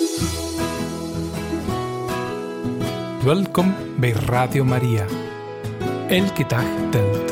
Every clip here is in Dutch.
Welkom bij Radio Maria. Elke dag telt.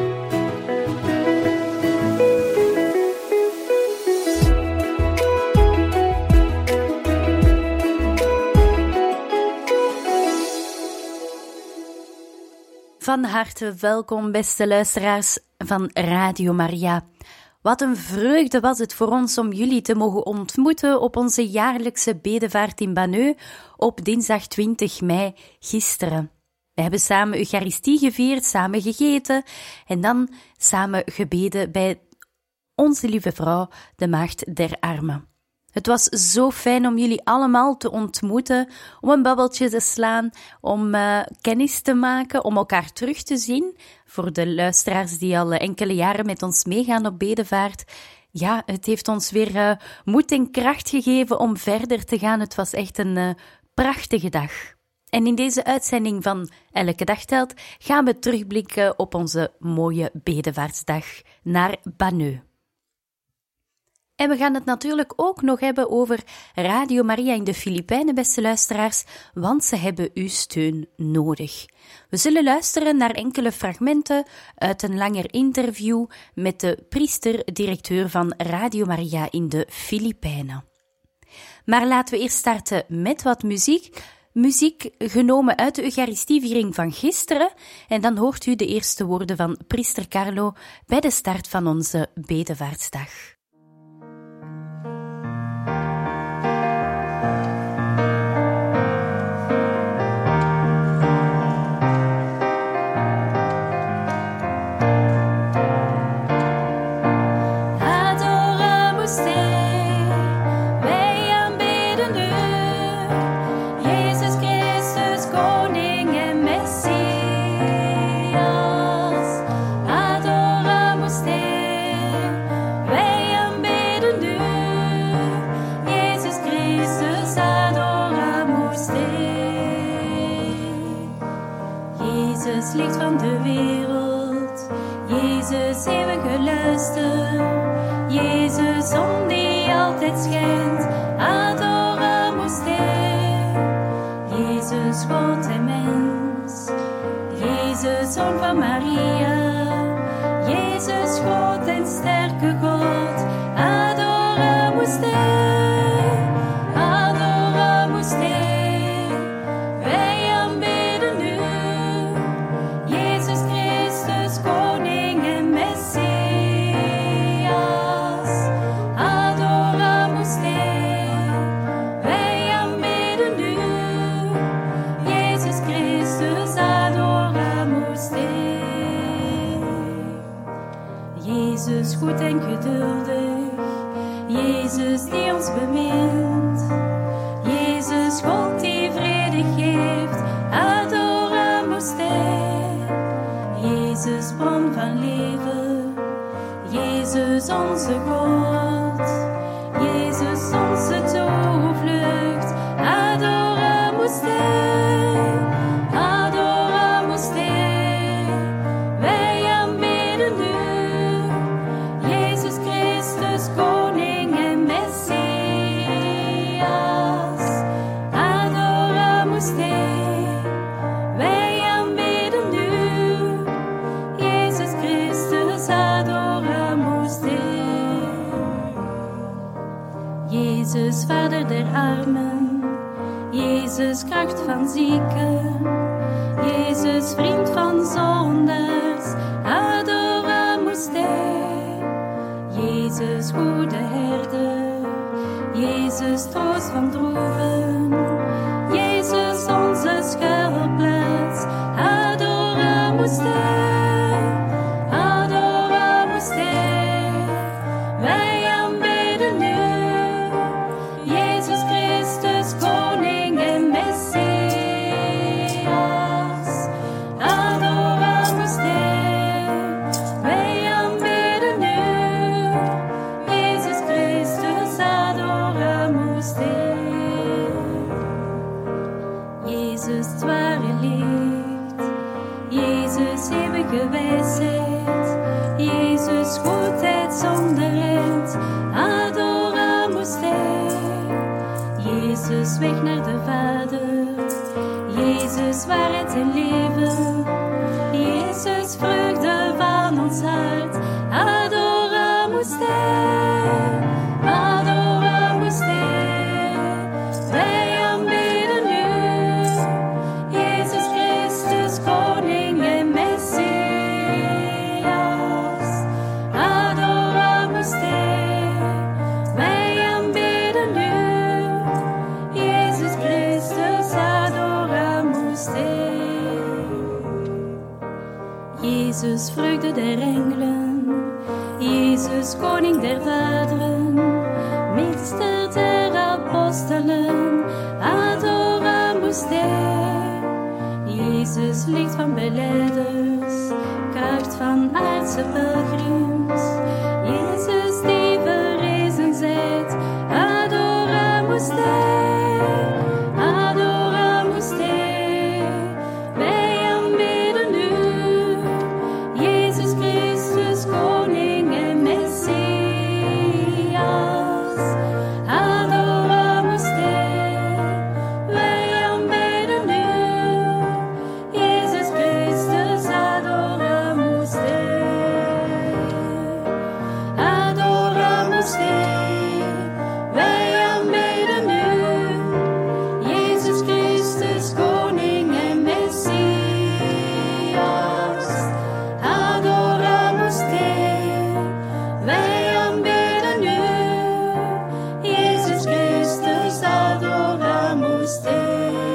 Van harte welkom, beste luisteraars van Radio Maria. Wat een vreugde was het voor ons om jullie te mogen ontmoeten op onze jaarlijkse bedevaart in Banneux op dinsdag 20 mei, gisteren. We hebben samen Eucharistie gevierd, samen gegeten en dan samen gebeden bij onze lieve vrouw, de Maagd der Armen. Het was zo fijn om jullie allemaal te ontmoeten, om een babbeltje te slaan, om kennis te maken, om elkaar terug te zien. Voor de luisteraars die al enkele jaren met ons meegaan op bedevaart. Ja, het heeft ons weer moed en kracht gegeven om verder te gaan. Het was echt een prachtige dag. En in deze uitzending van Elke Dag Telt gaan we terugblikken op onze mooie bedevaartsdag naar Banneux. En we gaan het natuurlijk ook nog hebben over Radio Maria in de Filipijnen, beste luisteraars, want ze hebben uw steun nodig. We zullen luisteren naar enkele fragmenten uit een langer interview met de priester-directeur van Radio Maria in de Filipijnen. Maar laten we eerst starten met wat muziek. Muziek genomen uit de Eucharistieviering van gisteren. En dan hoort u de eerste woorden van priester Carlo bij de start van onze bedevaartsdag. Licht van de wereld, Jezus eeuwige luister, Jezus zon die altijd schijnt, adoramus Te. Jezus God en mens, Jezus zoon van Maria, Jezus God en sterke God, adoramus Te. Adoramus Te. Jezus goed en geduldig, Jezus die ons bemint, Jezus God die vrede geeft, adoramus Te. Jezus bron van leven, Jezus onze God, Jezus onze toevlucht, adoramus Te. Jezus, Vader der armen, Jezus, kracht van zieken, Jezus, vriend van zondaars, adoramus Te. Jezus, goede herder, Jezus, troost van droeven, Jezus, onze schuilplaats, adoramus Te. Adoramus Te. Wij aanbidden u. Koning en Messias, adoramus Te. Wij aanbidden u, Jezus Christus, adoramus Te. Jezus, het ware licht, Jezus, eeuwige wijsheid, Jezus, goedheid zonder eind, adoramus Te. Jezus, weg naar de Vader. Jezus, waarheid en leven. Jezus, vreugde van ons hart. Adoramus Te, adoramus Te. Wij aanbidden u, Jezus Christus, Koning en Messias. Adoramus Te, wij aanbidden u, Jezus Christus, adoramus Te. Jezus, vreugde der engelen, Jezus, Koning der vaderen, meester der apostelen, adoramus Te. Jezus, licht van belijders, kracht van aardse pelgrims, Jezus die verrezen zijt, adoramus Te, adoramus Te. Wij aanbidden u, Jezus Christus, Koning en Messias. Adoramus Te, wij aanbidden u, Jezus Christus, adoramus Te. Adoramus Te, wij aanbidden u, Jezus Christus, Koning en Messias. Adoramus Te, wij aanbidden u, Jezus Christus, adoramus Te.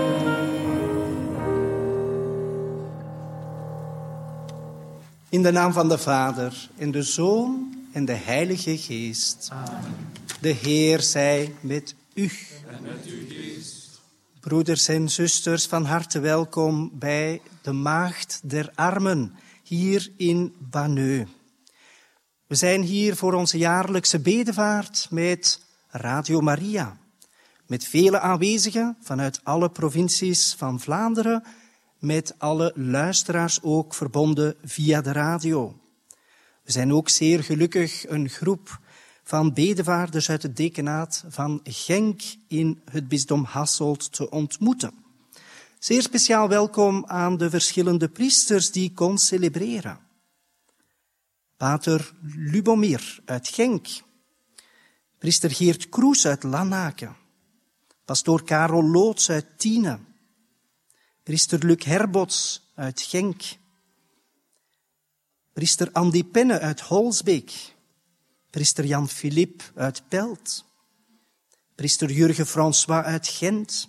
In de naam van de Vader, en de Zoon, en de Heilige Geest. Amen. De Heer zij met u. En met uw geest. Broeders en zusters, van harte welkom bij de Maagd der Armen, hier in Banneux. We zijn hier voor onze jaarlijkse bedevaart met Radio Maria. Met vele aanwezigen vanuit alle provincies van Vlaanderen, met alle luisteraars ook verbonden via de radio. We zijn ook zeer gelukkig een groep van bedevaarders uit het dekenaat van Genk in het bisdom Hasselt te ontmoeten. Zeer speciaal welkom aan de verschillende priesters die concelebreren. Pater Lubomir uit Genk, priester Geert Kroes uit Lanaken, pastoor Karel Loots uit Tiene, priester Luc Herbots uit Genk, priester Andy Penne uit Holsbeek, priester Jan Philippe uit Pelt, priester Jurgen François uit Gent,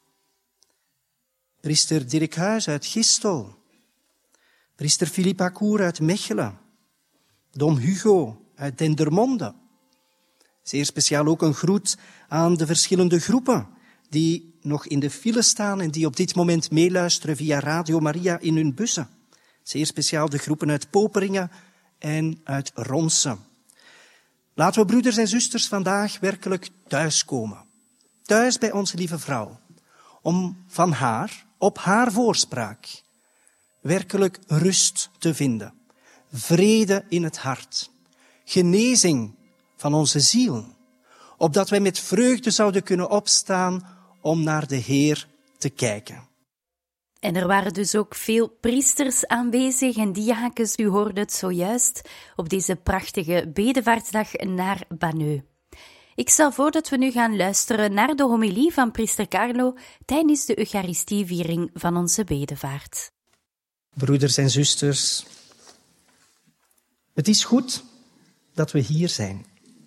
priester Dirk Huis uit Gistel, priester Philippe Acour uit Mechelen, Dom Hugo uit Dendermonde. Zeer speciaal ook een groet aan de verschillende groepen die nog in de file staan en die op dit moment meeluisteren via Radio Maria in hun bussen. Zeer speciaal de groepen uit Poperingen en uit Ronsen. Laten we, broeders en zusters, vandaag werkelijk thuiskomen. Thuis bij onze lieve vrouw. Om van haar, op haar voorspraak, werkelijk rust te vinden. Vrede in het hart. Genezing van onze ziel. Opdat wij met vreugde zouden kunnen opstaan om naar de Heer te kijken. En er waren dus ook veel priesters aanwezig en diakens, u hoorde het zojuist, op deze prachtige bedevaartsdag naar Banneux. Ik stel voor dat we nu gaan luisteren naar de homilie van priester Carlo tijdens de Eucharistieviering van onze bedevaart. Broeders en zusters, het is goed dat we hier zijn.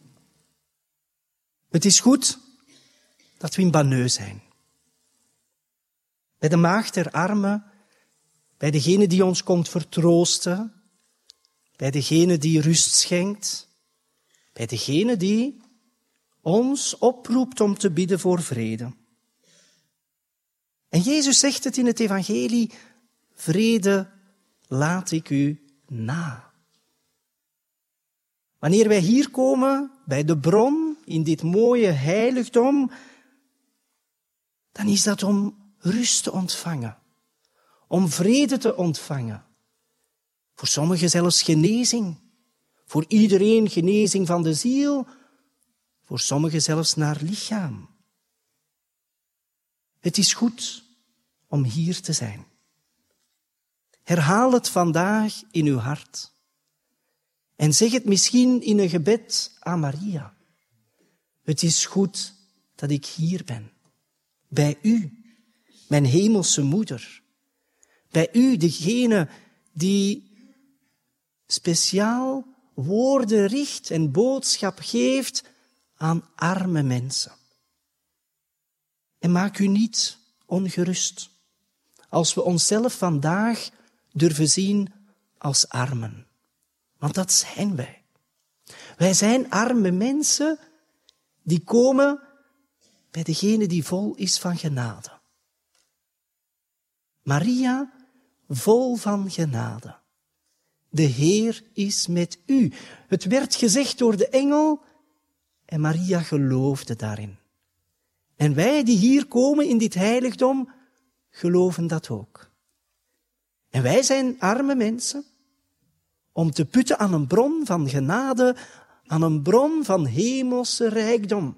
Het is goed dat we in Banneux zijn. Bij de Maagd der Armen, bij degene die ons komt vertroosten, bij degene die rust schenkt, bij degene die ons oproept om te bidden voor vrede. En Jezus zegt het in het evangelie, vrede laat ik u na. Wanneer wij hier komen, bij de bron, in dit mooie heiligdom, dan is dat om rust te ontvangen, om vrede te ontvangen. Voor sommigen zelfs genezing, voor iedereen genezing van de ziel, voor sommigen zelfs naar lichaam. Het is goed om hier te zijn. Herhaal het vandaag in uw hart. En zeg het misschien in een gebed aan Maria. Het is goed dat ik hier ben. Bij u, mijn hemelse moeder. Bij u, degene die speciaal woorden richt en boodschap geeft aan arme mensen. En maak u niet ongerust als we onszelf vandaag durven zien als armen. Want dat zijn wij. Wij zijn arme mensen die komen bij degene die vol is van genade. Maria, vol van genade. De Heer is met u. Het werd gezegd door de engel en Maria geloofde daarin. En wij die hier komen in dit heiligdom, geloven dat ook. En wij zijn arme mensen om te putten aan een bron van genade, aan een bron van hemelse rijkdom.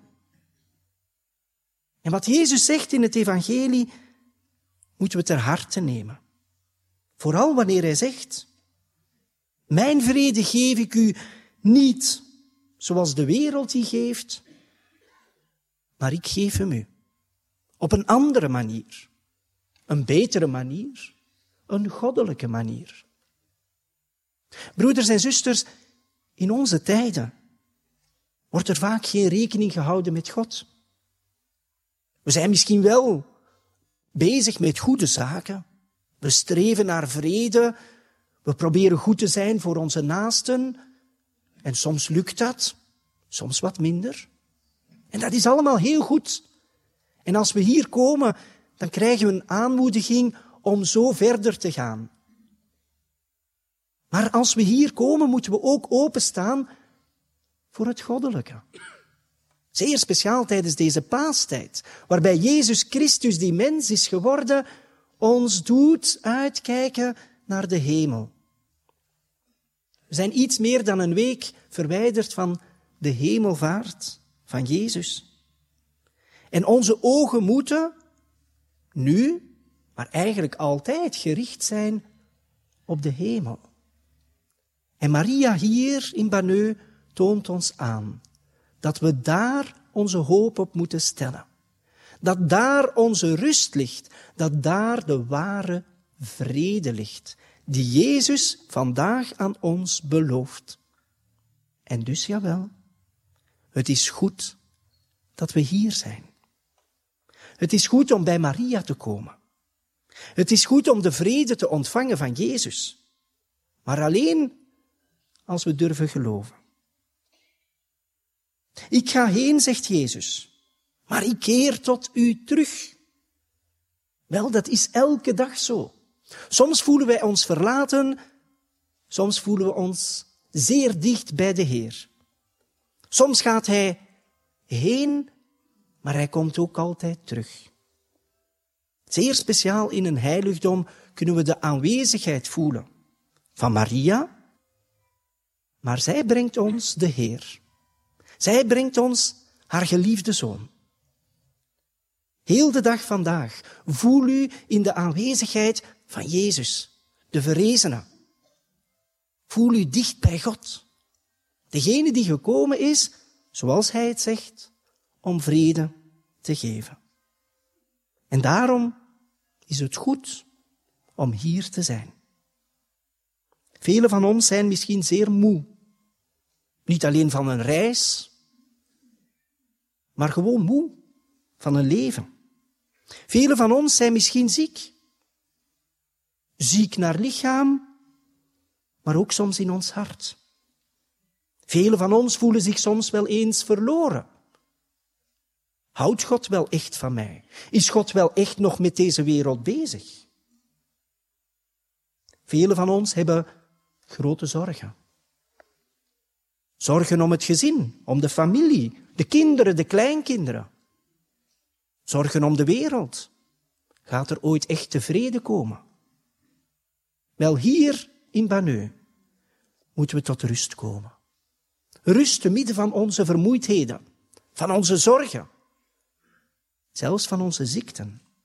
En wat Jezus zegt in het evangelie, moeten we ter harte nemen. Vooral wanneer hij zegt, mijn vrede geef ik u niet zoals de wereld die geeft, maar ik geef hem u. Op een andere manier. Een betere manier. Een goddelijke manier. Broeders en zusters, in onze tijden wordt er vaak geen rekening gehouden met God. We zijn misschien wel bezig met goede zaken. We streven naar vrede. We proberen goed te zijn voor onze naasten. En soms lukt dat, soms wat minder. En dat is allemaal heel goed. En als we hier komen, dan krijgen we een aanmoediging om zo verder te gaan. Maar als we hier komen, moeten we ook openstaan voor het goddelijke. Zeer speciaal tijdens deze paastijd, waarbij Jezus Christus, die mens is geworden, ons doet uitkijken naar de hemel. We zijn iets meer dan een week verwijderd van de hemelvaart van Jezus. En onze ogen moeten nu, maar eigenlijk altijd gericht zijn op de hemel. En Maria hier in Banneux toont ons aan dat we daar onze hoop op moeten stellen. Dat daar onze rust ligt, dat daar de ware vrede ligt, die Jezus vandaag aan ons belooft. En dus jawel, het is goed dat we hier zijn. Het is goed om bij Maria te komen. Het is goed om de vrede te ontvangen van Jezus. Maar alleen als we durven geloven. Ik ga heen, zegt Jezus, maar ik keer tot u terug. Wel, dat is elke dag zo. Soms voelen wij ons verlaten, soms voelen we ons zeer dicht bij de Heer. Soms gaat Hij heen, maar Hij komt ook altijd terug. Zeer speciaal in een heiligdom kunnen we de aanwezigheid voelen van Maria, maar zij brengt ons de Heer. Zij brengt ons haar geliefde Zoon. Heel de dag vandaag voel u in de aanwezigheid van Jezus, de verrezene. Voel u dicht bij God. Degene die gekomen is, zoals hij het zegt, om vrede te geven. En daarom is het goed om hier te zijn. Velen van ons zijn misschien zeer moe. Niet alleen van een reis, maar gewoon moe van een leven. Velen van ons zijn misschien ziek. Ziek naar lichaam, maar ook soms in ons hart. Velen van ons voelen zich soms wel eens verloren. Houdt God wel echt van mij? Is God wel echt nog met deze wereld bezig? Velen van ons hebben grote zorgen. Zorgen om het gezin, om de familie, de kinderen, de kleinkinderen. Zorgen om de wereld. Gaat er ooit echt tevreden komen? Wel, hier in Banneux moeten we tot rust komen. Rust te midden van onze vermoeidheden, van onze zorgen, zelfs van onze ziekten.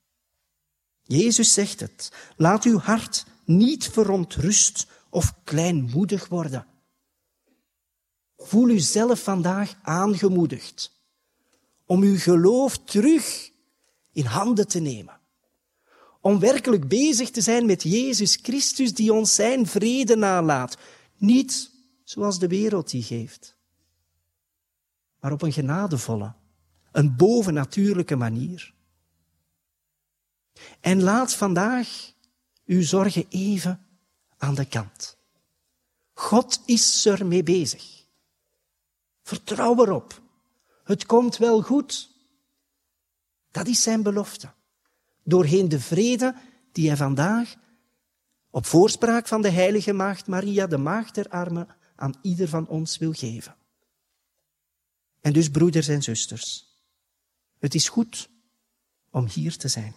Jezus zegt het. Laat uw hart niet verontrust of kleinmoedig worden. Voel u zelf vandaag aangemoedigd om uw geloof terug in handen te nemen. Om werkelijk bezig te zijn met Jezus Christus die ons zijn vrede nalaat. Niet zoals de wereld die geeft, maar op een genadevolle, een bovennatuurlijke manier. En laat vandaag uw zorgen even aan de kant. God is ermee bezig. Vertrouw erop. Het komt wel goed. Dat is zijn belofte. Doorheen de vrede die hij vandaag, op voorspraak van de heilige maagd Maria, de maagd der armen, aan ieder van ons wil geven. En dus, broeders en zusters, het is goed om hier te zijn.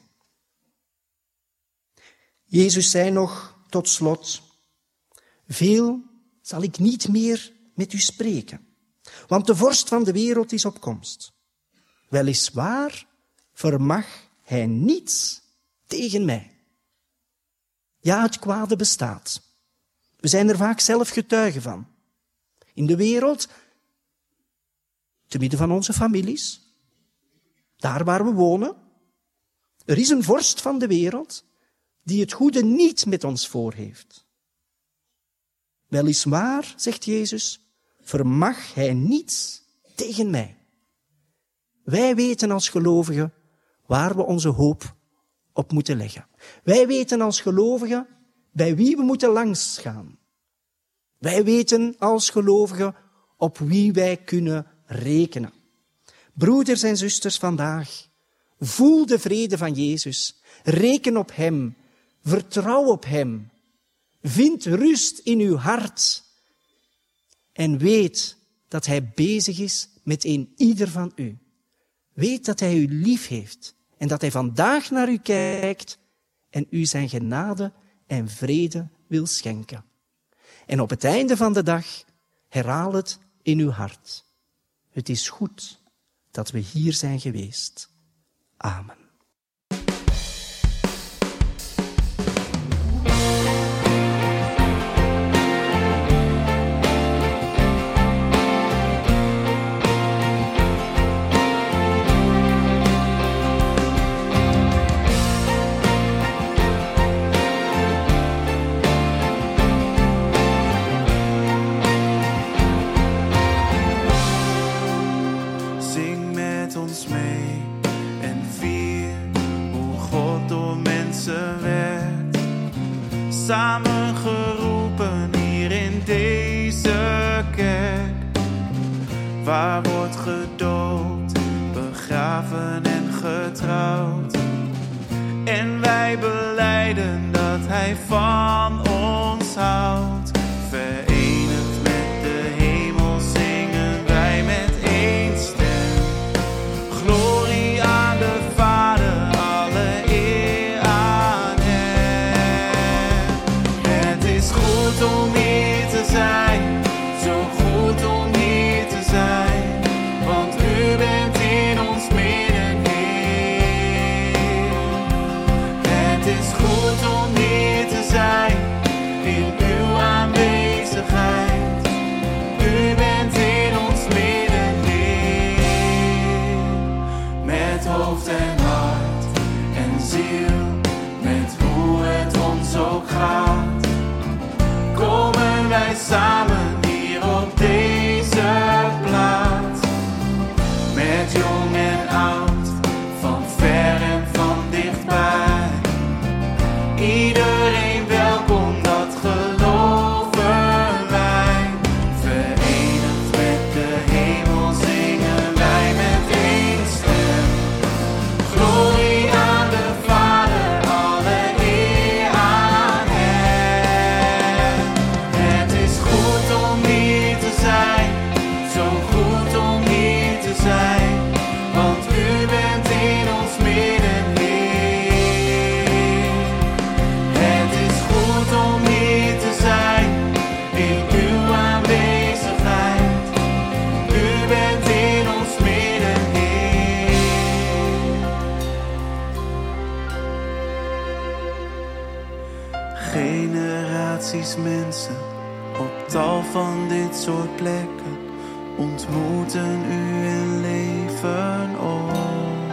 Jezus zei nog tot slot, veel zal ik niet meer met u spreken, want de vorst van de wereld is op komst. Weliswaar vermag hij niets tegen mij. Ja, het kwade bestaat. We zijn er vaak zelf getuigen van. In de wereld, te midden van onze families, daar waar we wonen. Er is een vorst van de wereld die het goede niet met ons voor heeft. Weliswaar, zegt Jezus, vermag hij niets tegen mij. Wij weten als gelovigen waar we onze hoop op moeten leggen. Wij weten als gelovigen bij wie we moeten langsgaan. Wij weten als gelovigen op wie wij kunnen rekenen. Broeders en zusters vandaag, voel de vrede van Jezus. Reken op hem. Vertrouw op hem. Vind rust in uw hart. En weet dat hij bezig is met een ieder van u. Weet dat hij u lief heeft. En dat hij vandaag naar u kijkt en u zijn genade en vrede wil schenken. En op het einde van de dag herhaal het in uw hart. Het is goed dat we hier zijn geweest. Amen. Samengeroepen hier in deze kerk, waar wordt gedoopt, begraven en getrouwd. En wij belijden dat hij van ons houdt. Verenigd met de hemel zingen wij met één stem. Glorie aan de Vader, alle eer aan hem. Het is goed om hier te zijn, zo goed om hier te zijn, want u bent in ons midden, Heer. Het is goed om hier te zijn, in uw aanwezigheid. U bent in ons midden, Heer. Met hoofd en hart en ziel, met hoe het ons ook gaat, komen wij samen hier op deze plaats. Met jong en oud, van ver en van dichtbij. Iedereen welkom, dat geloven wij. Verenigd met de hemel zingen wij met één stem. Glorie aan de Vader, generaties mensen op tal van dit soort plekken ontmoeten u in leven op.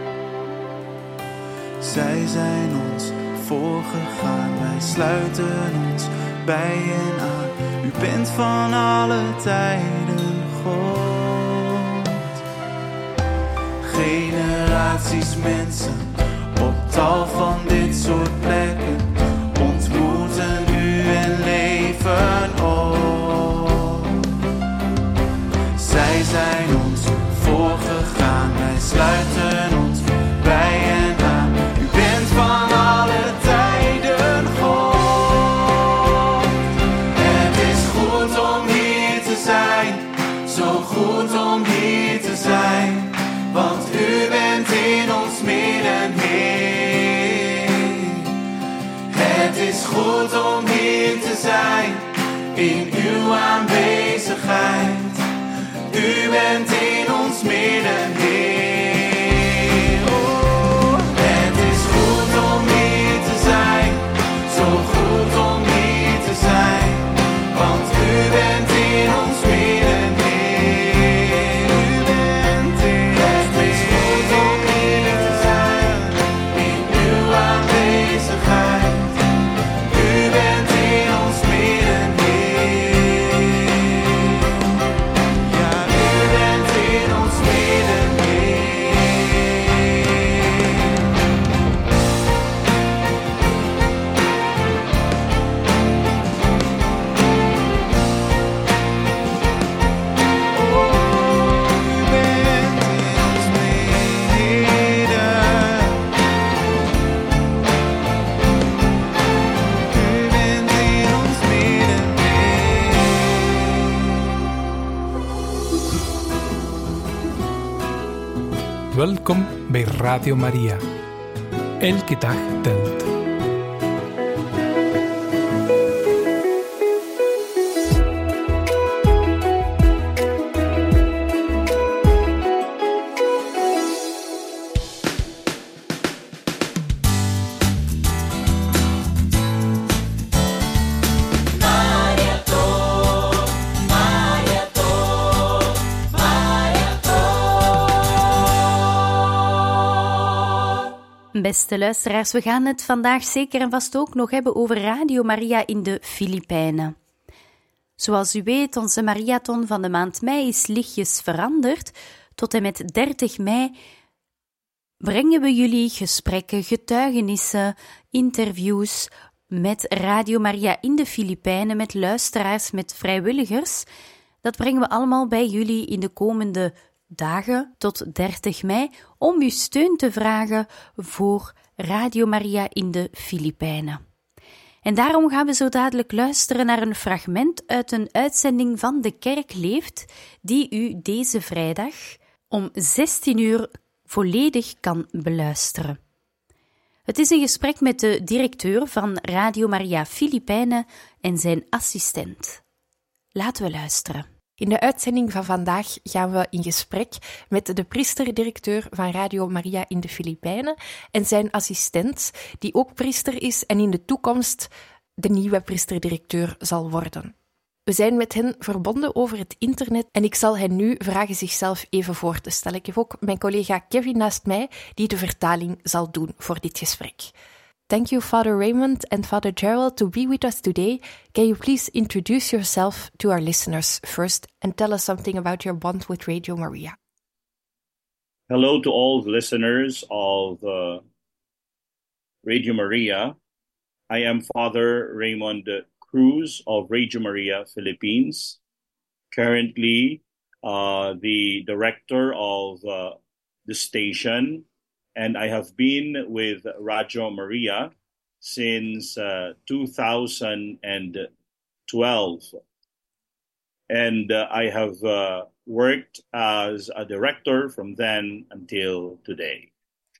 Zij zijn ons voorgegaan, wij sluiten ons bij hen aan. U bent van alle tijden God. Generaties mensen op tal van dit soort plekken ontmoeten u en leven op. Zij zijn ons voorgegaan, wij sluiten ons bij hen aan. U bent van alle tijden God. Het is goed om hier te zijn, zo goed om hier te zijn. Want u bent in ons midden, Heer. Het is goed om hier te zijn, in uw aanwezigheid. U bent in ons midden, Heer. Oh, het is goed om hier te zijn, zo goed om hier te zijn. Want u bent in ons midden, Heer. U bent in ons midden. Het is goed om hier te zijn, in uw aanwezigheid. U bent in ons midden, Heer. Ja, u bent in ons midden, Heer. Welkom bij Radio Maria. Elke dag telt. Beste luisteraars, we gaan het vandaag zeker en vast ook nog hebben over Radio Maria in de Filipijnen. Zoals u weet, onze marathon van de maand mei is lichtjes veranderd. Tot en met 30 mei brengen we jullie gesprekken, getuigenissen, interviews met Radio Maria in de Filipijnen, met luisteraars, met vrijwilligers. Dat brengen we allemaal bij jullie in de komende dagen tot 30 mei om uw steun te vragen voor Radio Maria in de Filipijnen. En daarom gaan we zo dadelijk luisteren naar een fragment uit een uitzending van De Kerk Leeft, die u deze vrijdag om 16 uur volledig kan beluisteren. Het is een gesprek met de directeur van Radio Maria Filipijnen en zijn assistent. Laten we luisteren. In de uitzending van vandaag gaan we in gesprek met de priester-directeur van Radio Maria in de Filipijnen en zijn assistent, die ook priester is en in de toekomst de nieuwe priester-directeur zal worden. We zijn met hen verbonden over het internet en ik zal hen nu vragen zichzelf even voor te stellen. Ik heb ook mijn collega Kevin naast mij, die de vertaling zal doen voor dit gesprek. Thank you, Father Raymond and Father Gerald, to be with us today. Can you please introduce yourself to our listeners first and tell us something about your bond with Radio Maria? Hello to all the listeners of Radio Maria. I am Father Raymond Cruz of Radio Maria Philippines, currently the director of the station, and I have been with Radio Maria since 2012. And I have worked as a director from then until today.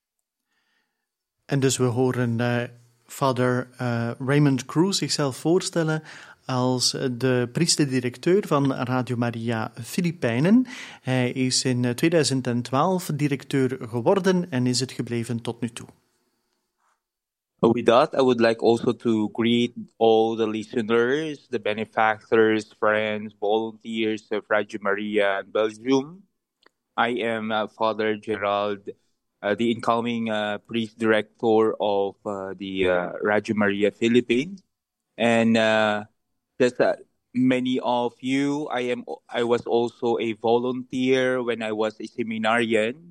En dus we horen Father Raymond Cruz zichzelf voorstellen als de priester-directeur van Radio Maria Filipijnen. Hij is in 2012 directeur geworden en is het gebleven tot nu toe. With that, I would like also to greet all the listeners, the benefactors, friends, volunteers of Radio Maria in Belgium. I am Father Gerald, the incoming priest director of the Radio Maria Philippines. And just many of you, I was also a volunteer when I was a seminarian,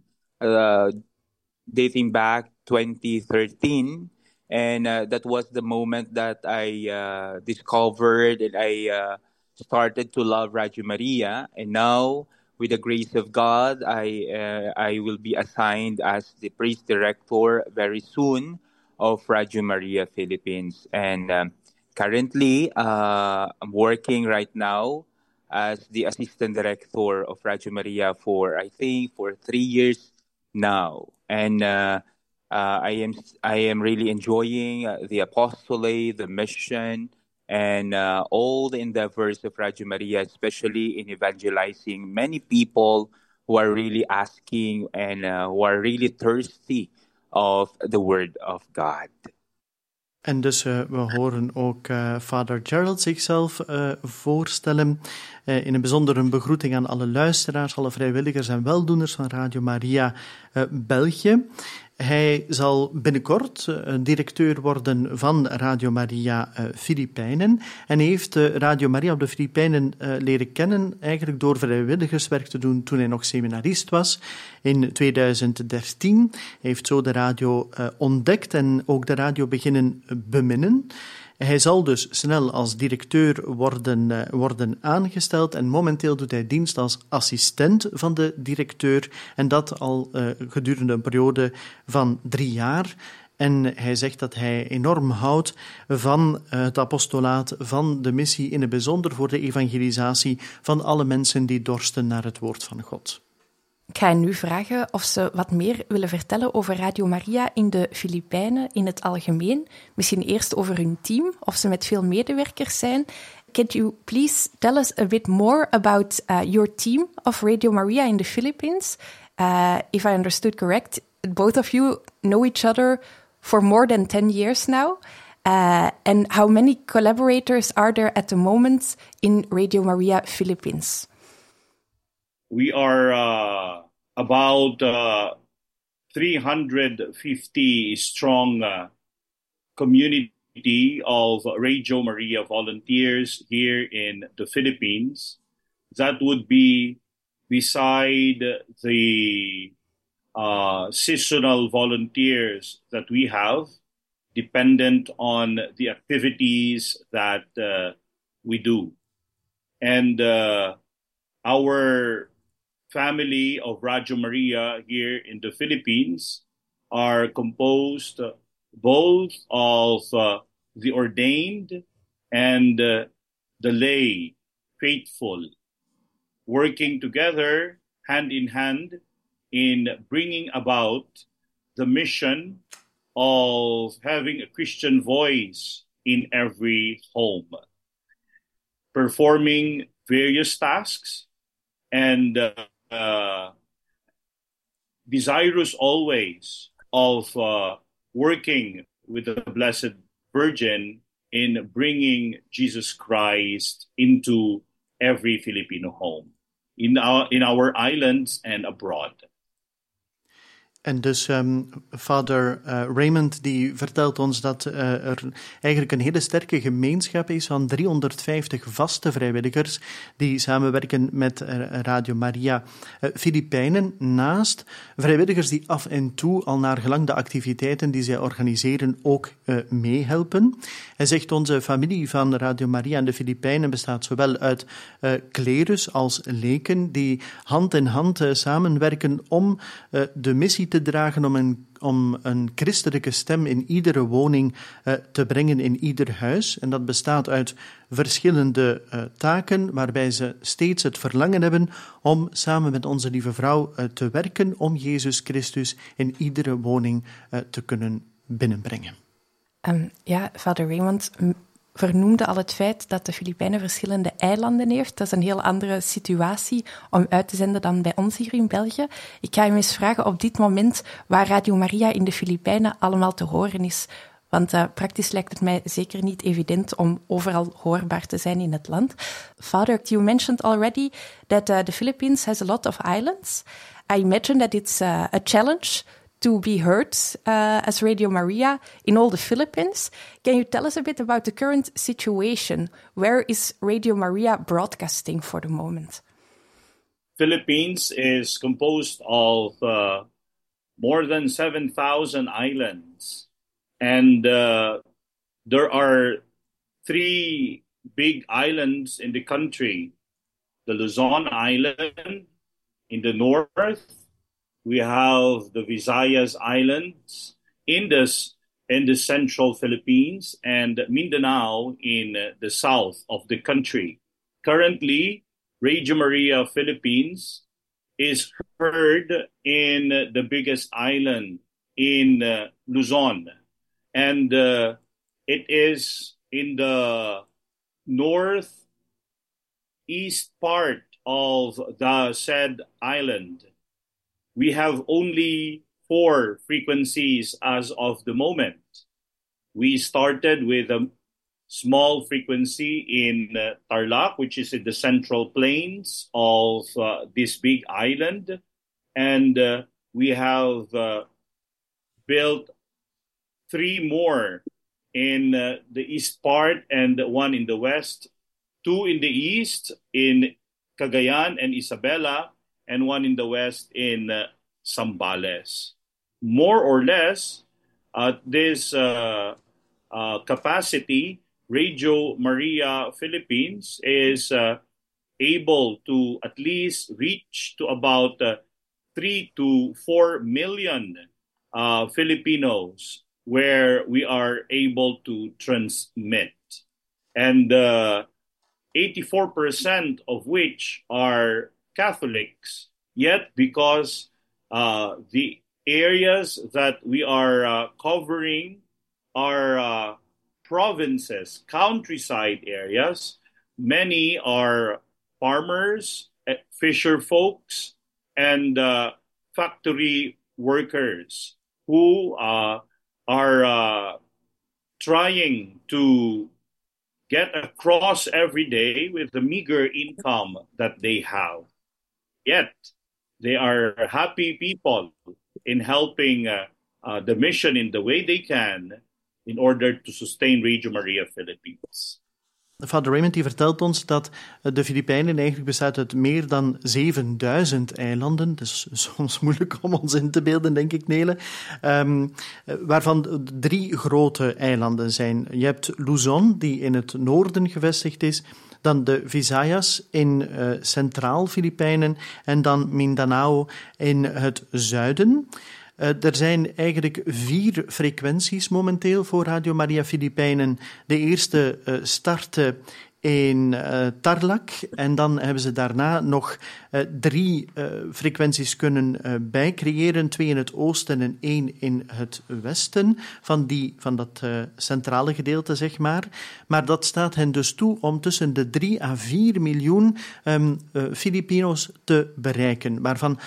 dating back 2013. And that was the moment that I discovered and I started to love Radio Maria. And now, with the grace of God, I will be assigned as the priest director very soon of Radio Maria Philippines. And currently, I'm working right now as the assistant director of Radio Maria for 3 years now. And I am really enjoying the apostolate, the mission, and all the endeavors of Radio Maria, especially in evangelizing many people who are really asking and who are really thirsty of the Word of God. En dus we horen ook Father Gerald zichzelf voorstellen. In een bijzonder een begroeting aan alle luisteraars, alle vrijwilligers en weldoeners van Radio Maria België. Hij zal binnenkort directeur worden van Radio Maria Filipijnen en heeft Radio Maria op de Filipijnen leren kennen eigenlijk door vrijwilligerswerk te doen toen hij nog seminarist was. In 2013 heeft zo de radio ontdekt en ook de radio beginnen beminnen. Hij zal dus snel als directeur worden aangesteld en momenteel doet hij dienst als assistent van de directeur en dat al gedurende een periode van 3 jaar. En hij zegt dat hij enorm houdt van het apostolaat, van de missie, in het bijzonder voor de evangelisatie van alle mensen die dorsten naar het woord van God. Ik ga hen nu vragen of ze wat meer willen vertellen over Radio Maria in de Filipijnen in het algemeen. Misschien eerst over hun team, of ze met veel medewerkers zijn. Can you please tell us a bit more about your team of Radio Maria in the Philippines? If I understood correct, both of you know each other for more than 10 years now. And how many collaborators are there at the moment in Radio Maria Philippines? We are about 350 strong community of Radio Maria volunteers here in the Philippines. That would be beside the seasonal volunteers that we have, dependent on the activities that we do. And our family of Radio Maria here in the Philippines are composed both of the ordained and the lay faithful, working together hand in hand in bringing about the mission of having a Christian voice in every home, performing various tasks and desirous always of working with the Blessed Virgin in bringing Jesus Christ into every Filipino home, in our islands and abroad. En dus Father Raymond die vertelt ons dat er eigenlijk een hele sterke gemeenschap is van 350 vaste vrijwilligers die samenwerken met Radio Maria Filipijnen, naast vrijwilligers die af en toe al naar gelang de activiteiten die zij organiseren ook meehelpen. Hij zegt onze familie van Radio Maria in de Filipijnen bestaat zowel uit klerus als leken die hand in hand samenwerken om de missie te dragen om een christelijke stem in iedere woning te brengen, in ieder huis. En dat bestaat uit verschillende taken, waarbij ze steeds het verlangen hebben om samen met onze lieve vrouw te werken om Jezus Christus in iedere woning te kunnen binnenbrengen. Ja, Vader Raymond vernoemde al het feit dat de Filipijnen verschillende eilanden heeft. Dat is een heel andere situatie om uit te zenden dan bij ons hier in België. Ik ga hem eens vragen op dit moment waar Radio Maria in de Filipijnen allemaal te horen is. Want praktisch lijkt het mij zeker niet evident om overal hoorbaar te zijn in het land. Father, you mentioned already that the Philippines has a lot of islands. I imagine that it's a challenge to be heard as Radio Maria in all the Philippines. Can you tell us a bit about the current situation? Where is Radio Maria broadcasting for the moment? Philippines is composed of more than 7,000 islands. And there are 3 big islands in the country. The Luzon Island in the north. We have the Visayas Islands in the central Philippines, and Mindanao in the south of the country. Currently, Radio Maria Philippines is heard in the biggest island in Luzon. And it is in the northeast part of the said island. We have only 4 frequencies as of the moment. We started with a small frequency in Tarlac, which is in the central plains of this big island. And we have built 3 more in the east part and 1 in the west, 2 in the east in Cagayan and Isabela, and 1 in the west in Zambales. More or less, this capacity, Radio Maria Philippines is able to at least reach to about 3 to 4 million Filipinos where we are able to transmit. And 84% of which are Catholics, yet because the areas that we are covering are provinces, countryside areas, many are farmers, fisher folks, and factory workers who are trying to get across every day with the meager income that they have. Yet, they are happy people in helping the mission in the way they can in order to sustain Radio Maria Philippines. Vader Raymond die vertelt ons dat de Filipijnen eigenlijk bestaat uit meer dan 7000 eilanden. Het is soms moeilijk om ons in te beelden, denk ik, Nele. Waarvan 3 grote eilanden zijn. Je hebt Luzon, die in het noorden gevestigd is. Dan de Visayas in centraal Filipijnen. En dan Mindanao in het zuiden. Er zijn eigenlijk 4 frequenties momenteel voor Radio Maria Filipijnen. De eerste startte in Tarlac en dan hebben ze daarna nog 3 frequenties kunnen bijcreëren. 2 in het oosten en 1 in het westen van dat centrale gedeelte, zeg maar. Maar dat staat hen dus toe om tussen de 3 à 4 miljoen Filipino's te bereiken, waarvan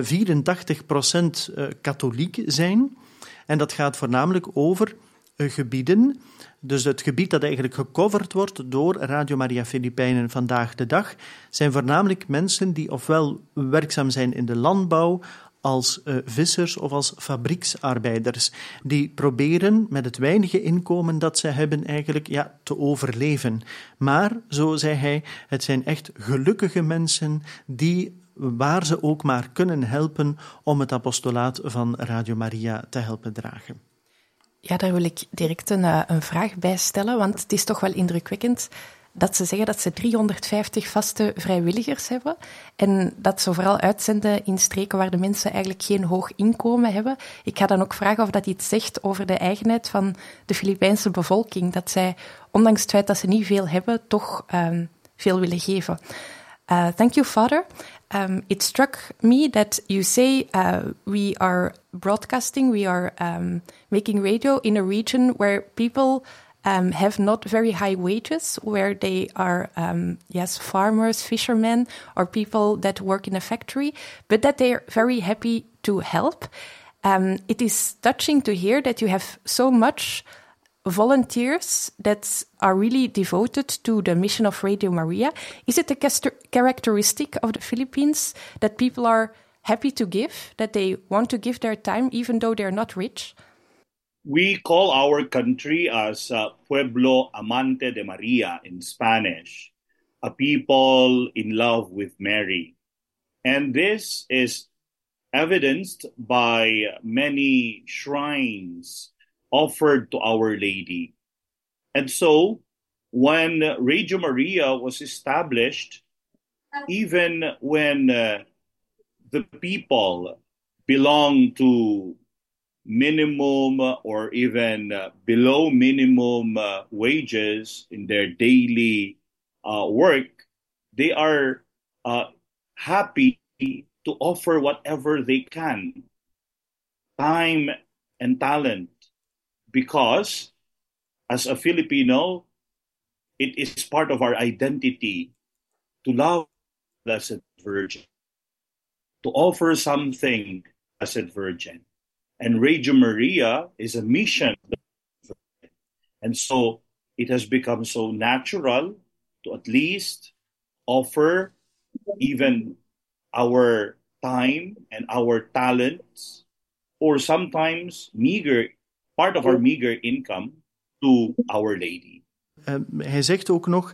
84% katholiek zijn. En dat gaat voornamelijk over gebieden. Dus het gebied dat eigenlijk gecoverd wordt door Radio Maria Filipijnen vandaag de dag, zijn voornamelijk mensen die ofwel werkzaam zijn in de landbouw, als vissers of als fabrieksarbeiders. Die proberen met het weinige inkomen dat ze hebben eigenlijk te overleven. Maar, zo zei hij, het zijn echt gelukkige mensen die, waar ze ook maar kunnen helpen, om het apostolaat van Radio Maria te helpen dragen. Ja, daar wil ik direct een vraag bij stellen, want het is toch wel indrukwekkend dat ze zeggen dat ze 350 vaste vrijwilligers hebben en dat ze vooral uitzenden in streken waar de mensen eigenlijk geen hoog inkomen hebben. Ik ga dan ook vragen of dat iets zegt over de eigenheid van de Filipijnse bevolking, dat zij, ondanks het feit dat ze niet veel hebben, toch veel willen geven. Thank you, Father. It struck me that you say we are broadcasting, we are making radio in a region where people have not very high wages, where they are, farmers, fishermen, or people that work in a factory, but that they are very happy to help. It is touching to hear that you have so much volunteers that are really devoted to the mission of Radio Maria. Is it a characteristic of the Philippines that people are happy to give, that they want to give their time even though they're not rich? We call our country as Pueblo Amante de Maria in Spanish, a people in love with Mary. And this is evidenced by many shrines offered to Our Lady. And so, when Radio Maria was established, even when the people belong to minimum or even below minimum wages in their daily work, they are happy to offer whatever they can, time and talent, because as a Filipino, it is part of our identity to love the Blessed Virgin, to offer something to the Blessed Virgin. And Radio Maria is a mission. And so it has become so natural to at least offer even our time and our talents, or sometimes part of our meager income, to Our Lady. Hij zegt ook nog,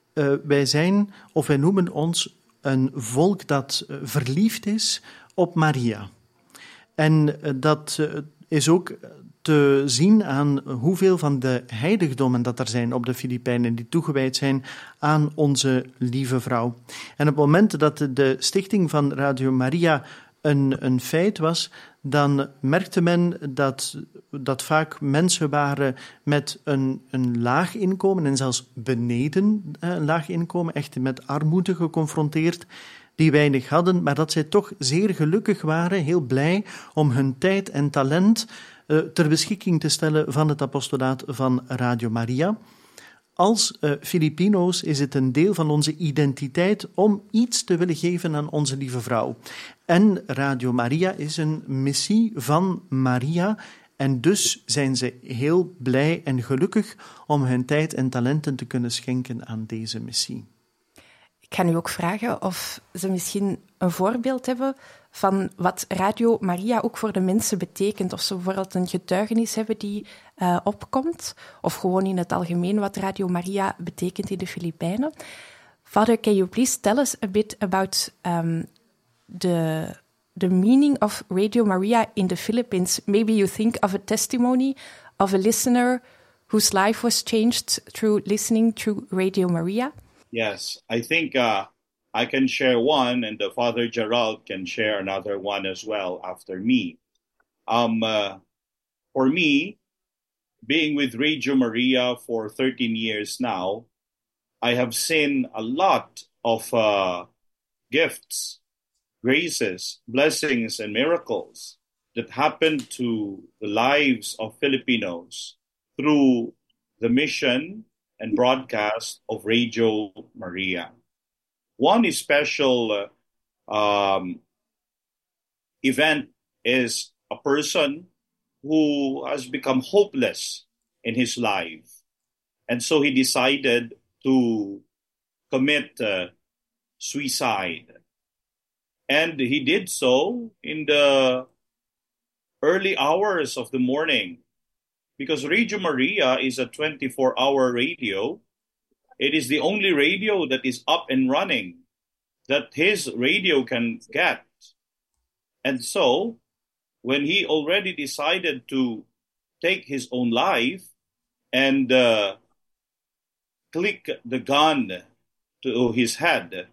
wij noemen ons een volk dat verliefd is op Maria. En dat is ook te zien aan hoeveel van de heiligdommen dat er zijn op de Filipijnen die toegewijd zijn aan onze lieve vrouw. En op het moment dat de stichting van Radio Maria een feit was, dan merkte men dat vaak mensen waren met een laag inkomen en zelfs beneden een laag inkomen, echt met armoede geconfronteerd, die weinig hadden, maar dat zij toch zeer gelukkig waren, heel blij om hun tijd en talent ter beschikking te stellen van het apostolaat van Radio Maria. Als Filipino's is het een deel van onze identiteit om iets te willen geven aan onze lieve vrouw. En Radio Maria is een missie van Maria en dus zijn ze heel blij en gelukkig om hun tijd en talenten te kunnen schenken aan deze missie. Ik ga nu ook vragen of ze misschien een voorbeeld hebben van wat Radio Maria ook voor de mensen betekent. Of ze bijvoorbeeld een getuigenis hebben die opkomt. Of gewoon in het algemeen wat Radio Maria betekent in de Filipijnen. Father, can you please tell us a bit about the meaning of Radio Maria in the Philippines? Maybe you think of a testimony of a listener whose life was changed through listening to Radio Maria. Yes, I think I can share one, and the Father Gerald can share another one as well after me. For me, being with Radio Maria for 13 years now, I have seen a lot of gifts, graces, blessings, and miracles that happened to the lives of Filipinos through the mission and broadcast of Radio Maria. One special event is a person who has become hopeless in his life. And so he decided to commit suicide. And he did so in the early hours of the morning. Because Radio Maria is a 24-hour radio. It is the only radio that is up and running that his radio can get. And so, when he already decided to take his own life and click the gun to his head,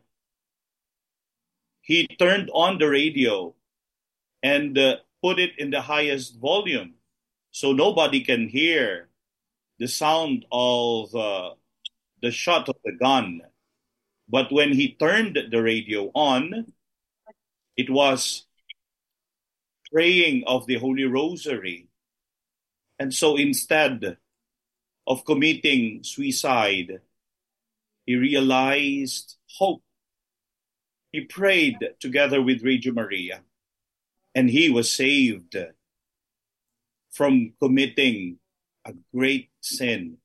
he turned on the radio and put it in the highest volume, so nobody can hear the sound of the shot of the gun. But when he turned the radio on, it was praying of the Holy Rosary. And so instead of committing suicide, he realized hope. He prayed together with Radio Maria, and he was saved from committing a great sin.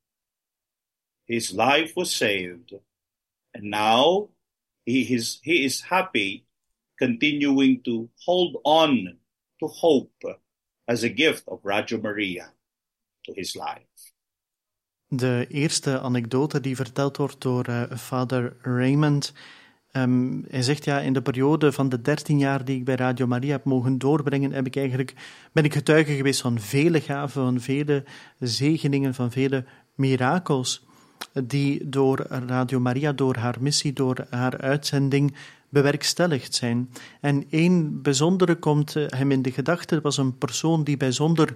His life was saved, and now he is happy, continuing to hold on to hope as a gift of Radio Maria to his life. De eerste anekdote die verteld wordt door Father Raymond. Hij zegt, in de periode van de 13 jaar die ik bij Radio Maria heb mogen doorbrengen, ben ik getuige geweest van vele gaven, van vele zegeningen, van vele mirakels die door Radio Maria, door haar missie, door haar uitzending bewerkstelligd zijn. En één bijzondere komt hem in de gedachte. Het was een persoon die bijzonder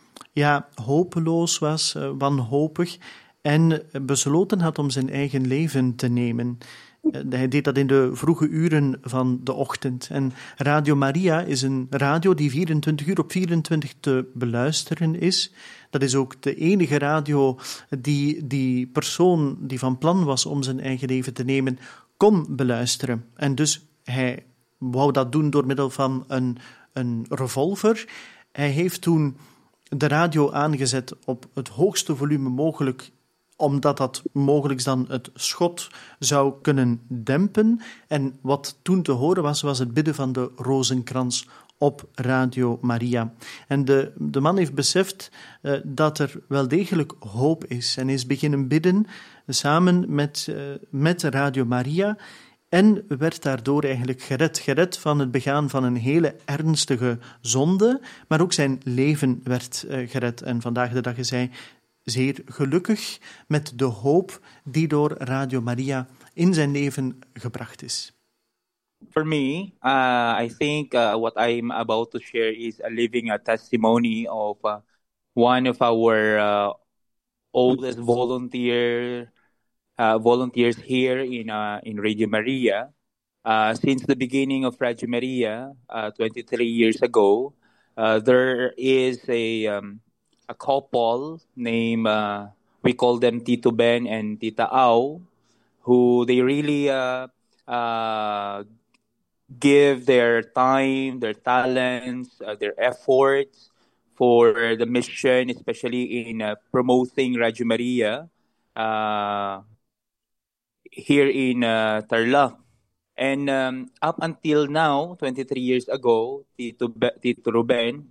hopeloos was, wanhopig en besloten had om zijn eigen leven te nemen. Hij deed dat in de vroege uren van de ochtend. En Radio Maria is een radio die 24 uur op 24 te beluisteren is. Dat is ook de enige radio die persoon die van plan was om zijn eigen leven te nemen, kon beluisteren. En dus hij wou dat doen door middel van een revolver. Hij heeft toen de radio aangezet op het hoogste volume mogelijk, omdat dat mogelijk dan het schot zou kunnen dempen. En wat toen te horen was het bidden van de Rozenkrans op Radio Maria. En de man heeft beseft dat er wel degelijk hoop is en is beginnen bidden samen met Radio Maria en werd daardoor eigenlijk gered van het begaan van een hele ernstige zonde, maar ook zijn leven werd gered. En vandaag de dag is hij zeer gelukkig met de hoop die door Radio Maria in zijn leven gebracht is. For me, I think what I'm about to share is a living testimony of one of our oldest volunteers here in Radio Maria. Since the beginning of Radio Maria, 23 years ago, there is a couple named, we call them Tito Ben and Tita Au, who they really give their time, their talents, their efforts for the mission, especially in promoting Radio Maria here in Tarlac. And up until now, 23 years ago, Tito Ruben,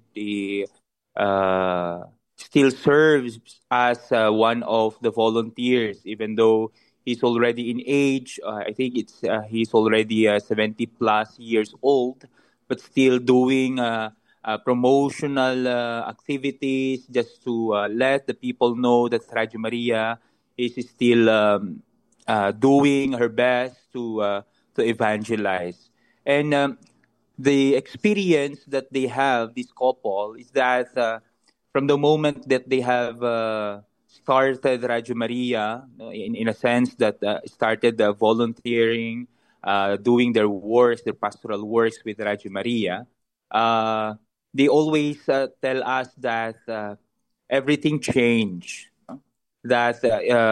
still serves as one of the volunteers, even though he's already in age. I think he's already 70 plus years old, but still doing promotional activities just to let the people know that Radio Maria is still doing her best to evangelize. And the experience that they have, this couple, is that from the moment that they have started Radio Maria, in a sense that started volunteering, doing their works, their pastoral works with Radio Maria, they always tell us that everything changed. That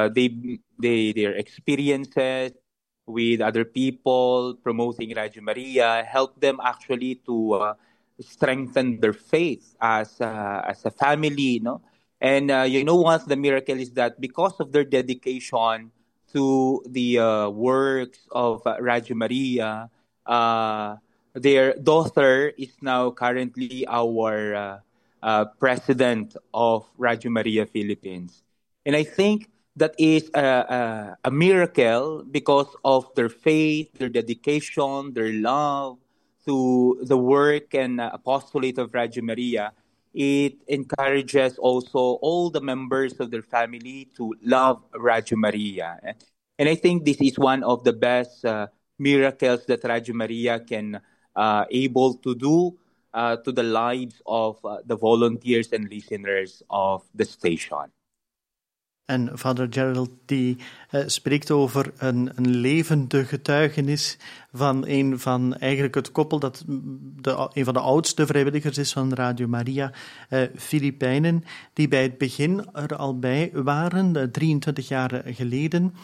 their experiences with other people promoting Radio Maria helped them actually to strengthen their faith as a family, no? And you know what? The miracle is that because of their dedication to the works of Radio Maria, their daughter is now currently our president of Radio Maria Philippines. And I think that is a miracle because of their faith, their dedication, their love to the work and apostolate of Radio Maria. It encourages also all the members of their family to love Radio Maria. And I think this is one of the best miracles that Radio Maria can able to do to the lives of the volunteers and listeners of the station. En Vader Gerald die spreekt over een levende getuigenis van een van eigenlijk het koppel dat een van de oudste vrijwilligers is van Radio Maria, Filipijnen, die bij het begin er al bij waren, 23 jaar geleden.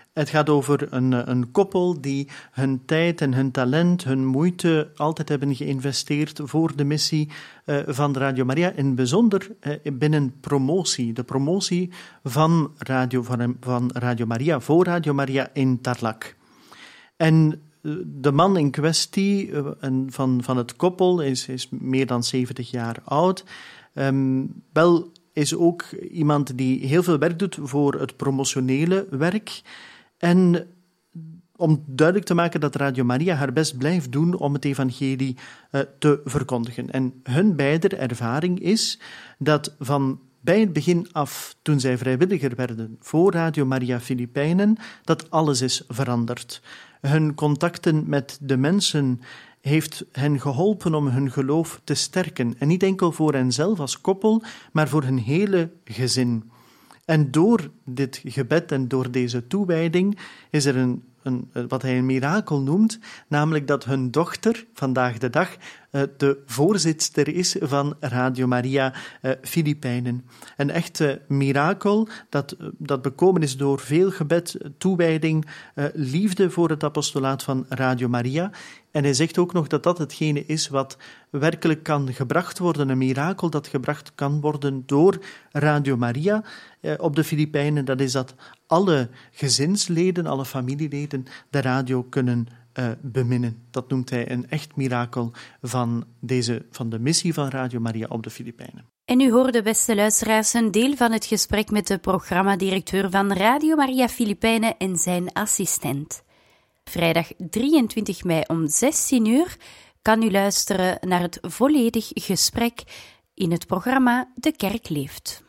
Het gaat over een koppel die hun tijd en hun talent, hun moeite altijd hebben geïnvesteerd voor de missie van Radio Maria, in bijzonder binnen promotie. De promotie van Radio Maria, voor Radio Maria in Tarlac. En de man in kwestie van het koppel is meer dan 70 jaar oud. Wel is ook iemand die heel veel werk doet voor het promotionele werk. En om duidelijk te maken dat Radio Maria haar best blijft doen om het evangelie te verkondigen. En hun beider ervaring is dat van bij het begin af, toen zij vrijwilliger werden voor Radio Maria Filipijnen, dat alles is veranderd. Hun contacten met de mensen heeft hen geholpen om hun geloof te sterken. En niet enkel voor henzelf als koppel, maar voor hun hele gezin. En door dit gebed en door deze toewijding is er wat hij een mirakel noemt, namelijk dat hun dochter vandaag de dag de voorzitster is van Radio Maria Filipijnen. Een echt mirakel dat bekomen is door veel gebed, toewijding, liefde voor het apostolaat van Radio Maria. En hij zegt ook nog dat dat hetgene is wat werkelijk kan gebracht worden, een mirakel dat gebracht kan worden door Radio Maria op de Filipijnen. Dat is dat alle gezinsleden, alle familieleden de radio kunnen beminnen. Dat noemt hij een echt mirakel van de missie van Radio Maria op de Filipijnen. En u hoorde, beste luisteraars, een deel van het gesprek met de programmadirecteur van Radio Maria Filipijnen en zijn assistent. Vrijdag 23 mei om 16 uur kan u luisteren naar het volledig gesprek in het programma De Kerk Leeft.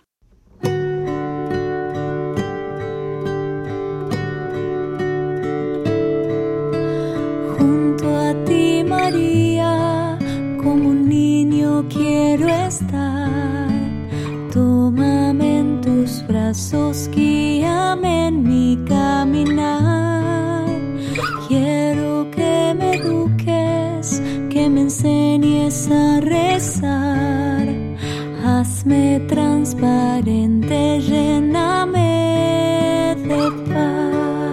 Junto a ti, María, como un niño quiero estar. Tómame en tus brazos, guíame en mi caminar. Quiero que me eduques, que me enseñes a rezar. Hazme transparente, lléname de paz.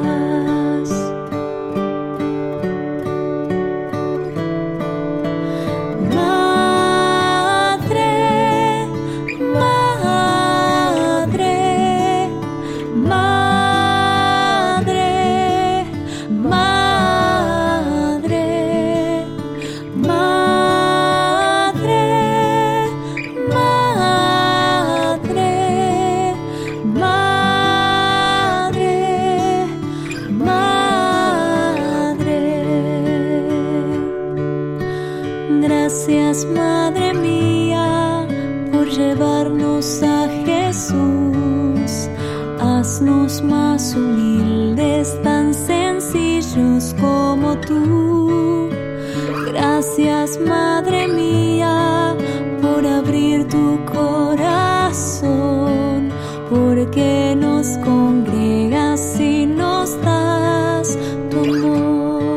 Gracias, Madre mía, por llevarnos a Jesús. Haznos más humildes, tan sencillos como tú. Gracias, Madre mía, por abrir tu corazón, porque nos congregas y nos das tu amor.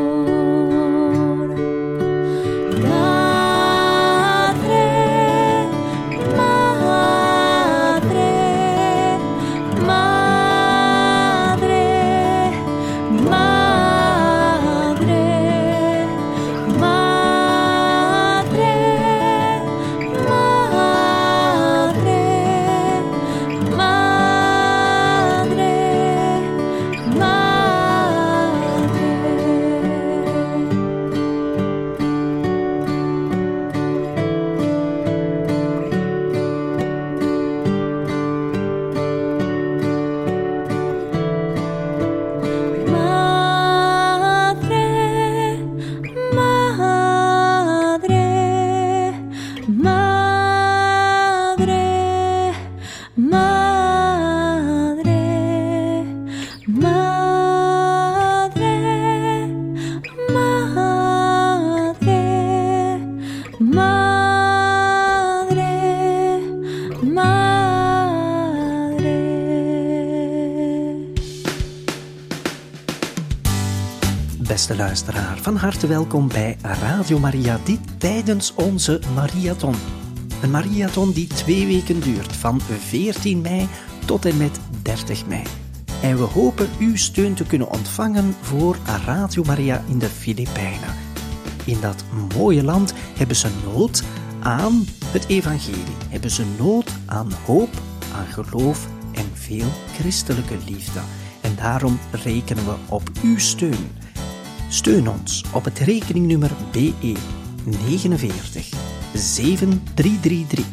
Beste luisteraar, van harte welkom bij Radio Maria, dit tijdens onze Mariathon. Een Mariathon die 2 weken duurt, van 14 mei tot en met 30 mei. en we hopen uw steun te kunnen ontvangen voor Radio Maria in de Filipijnen. In dat mooie land hebben ze nood aan het evangelie, hebben ze nood aan hoop, aan geloof en veel christelijke liefde. En daarom rekenen we op uw steun. Steun ons op het rekeningnummer BE 49 7333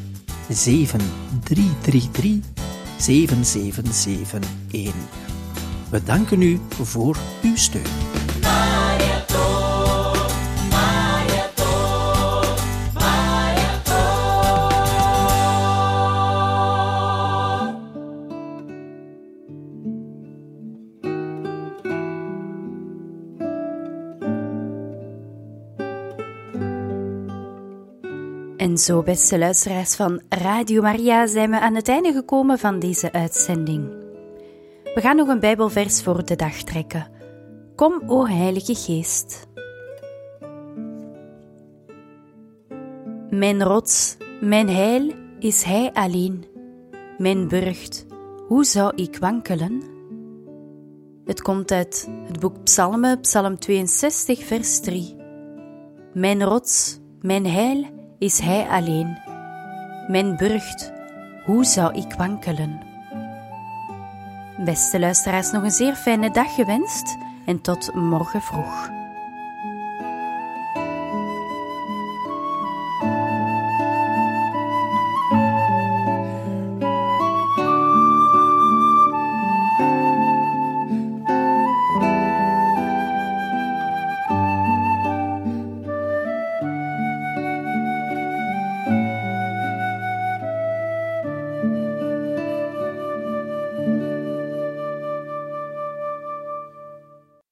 7333 7771. We danken u voor uw steun. En zo, beste luisteraars van Radio Maria, zijn we aan het einde gekomen van deze uitzending. We gaan nog een Bijbelvers voor de dag trekken. Kom, o Heilige Geest. Mijn rots, mijn heil is Hij alleen. Mijn burcht, hoe zou ik wankelen? Het komt uit het boek Psalmen, Psalm 62, vers 3. Mijn rots, mijn heil is Hij alleen. Mijn burcht, hoe zou ik wankelen? Beste luisteraars, nog een zeer fijne dag gewenst en tot morgen vroeg.